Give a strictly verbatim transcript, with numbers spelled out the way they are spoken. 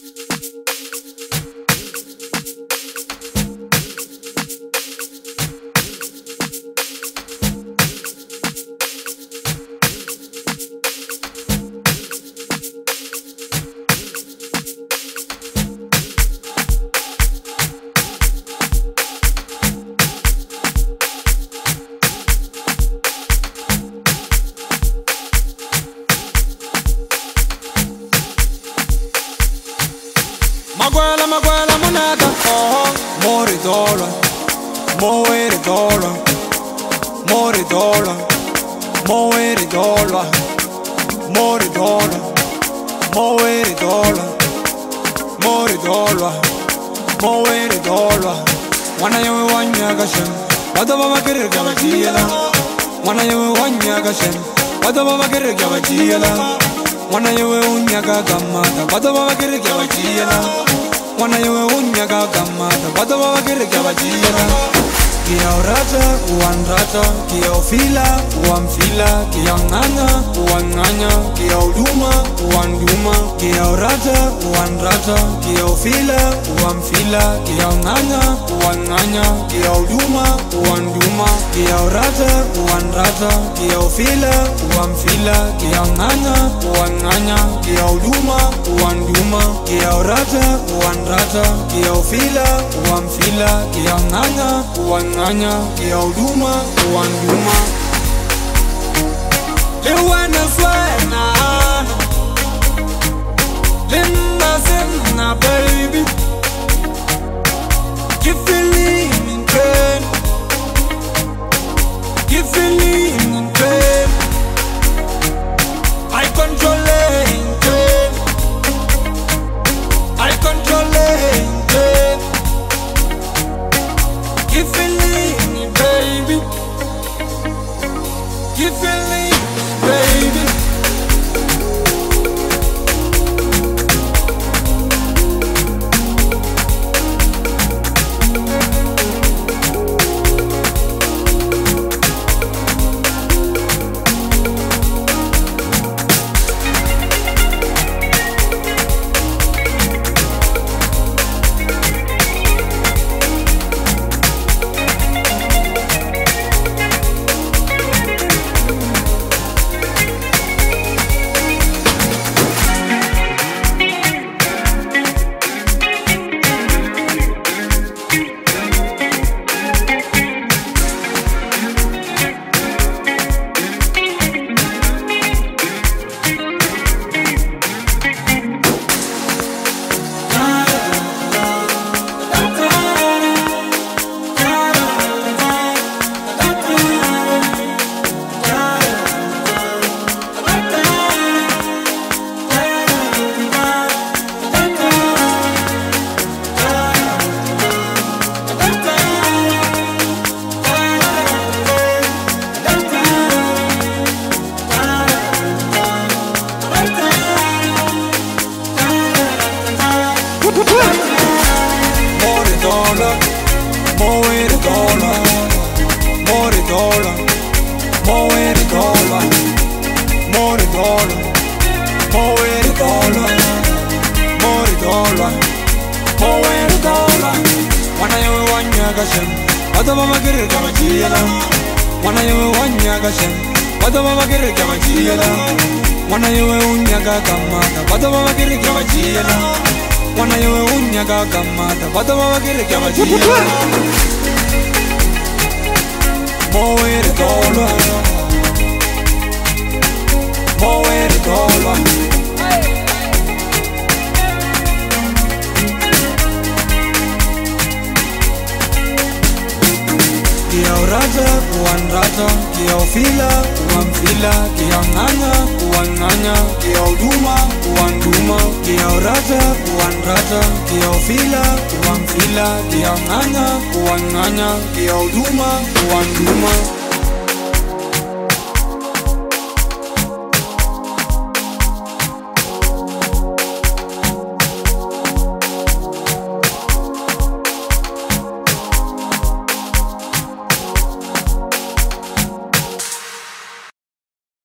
Maguela, maguela, moneta, oh, mori dola, mori dola, mori dola, mori dola, mori dola, mori dola, mori dola, mori dola. Wana yewe wanya gashem, wada baba kere kama chiyela. Wana yewe wanya gashem, wada baba kere kama chiyela. Wana yewe unyaga gamata, wada baba kere kama chiyela. Wana yewe unyaga gamata, wada baba kere kama chiyela. Kia orata, uanrata, kia ofila, uamfila, kia nganya, uanganya, kia uduma, uanduma. Kia orata, uanrata, kia ofila, uamfila, kia nganya, uanganya, kia uduma, uanduma. Kia orata, uanrata, kia ofila, uamfila, kia nganya, uanganya, kia uduma, uanduma. Kia orata, uanrata, kia ofila, uamfila, kia nganya, uanganya. Nganya kia uduma uanduma. Lewana swena Linda Zinna baby. You feeling in pain. You feeling in pain. I control in pain. I control in pain. You feeling it, baby. You feeling it, baby. More dollar, more dollar, more dollar, more dollar, more dollar, more dollar, more dollar. Wana yewe wanya gashem, wada baba kere kama chiyela. Wana yewe wanya gashem, wada baba kere kama chiyela. Wana yewe unyaga gamata, wada baba kere kama chiyela. Wana yewe unyaga gamata, wada baba kere kama chiyela. More dollar, more dollar. Kia orata, uanrata, kia ofila, uamfila, kia nganya, uanganya, kia uduma, uanduma. Kia orata, uanrata, kia ofila, uamfila, kia nganya, uanganya, kia uduma, uanduma.